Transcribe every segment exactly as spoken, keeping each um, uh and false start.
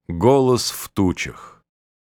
Голос в тучах.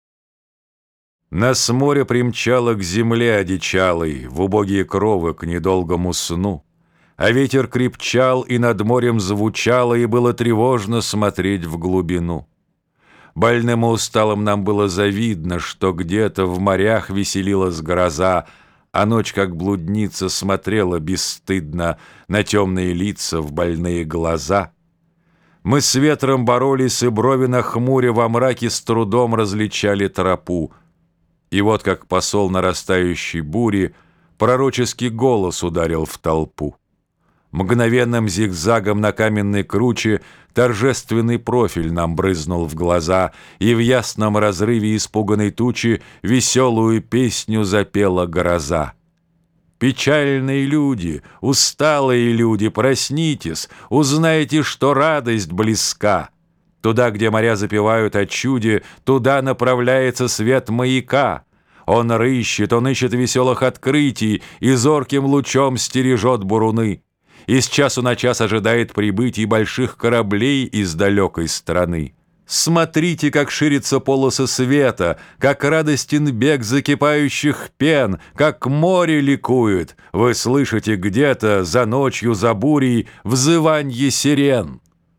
Нас море примчало к земле одичалой, в убогие кровы к недолгому сну. А ветер крепчал, и над морем звучало, и было тревожно смотреть в глубину. Больным и усталым нам было завидно, что где-то в морях веселилась гроза, а ночь, как блудница, смотрела бесстыдно на темные лица, в больные глаза. Мы с ветром боролись, и брови нахмуря во мраке с трудом различали тропу. И вот как посол нарастающей бури пророческий голос ударил в толпу. Мгновенным зигзагом на каменной круче торжественный профиль нам брызнул в глаза, и в ясном разрыве испуганной тучи веселую песню запела гроза. Печальные люди, усталые люди, проснитесь, узнайте, что радость близка. Туда, где моря запевают о чуде, туда направляется свет маяка. Он рыщет, он ищет веселых открытий и зорким лучом стережет буруны. И с часу на час ожидает прибытий больших кораблей из далекой страны. Смотрите, как ширятся полосы света, как радостен бег закипающих пен, как море ликует. Вы слышите где-то за ночью, за бурей взыванье сирен.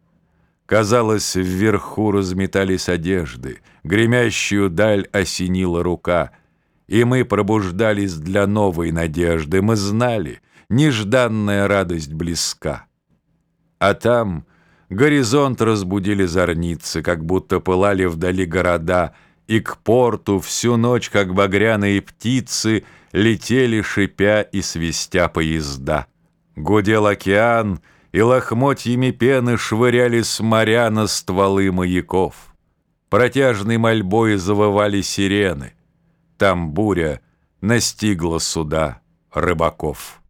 Казалось, вверху разметались одежды, гремящую даль осенила рука. И мы пробуждались для новой надежды, мы знали, нежданная радость близка. А там горизонт разбудили зорницы, как будто пылали вдали города, и к порту всю ночь, как багряные птицы, летели, шипя и свистя поезда. Гудел океан, и лохмотьями пены швыряли с моря на стволы маяков. Протяжной мольбой завывали сирены. Там буря настигла суда рыбаков.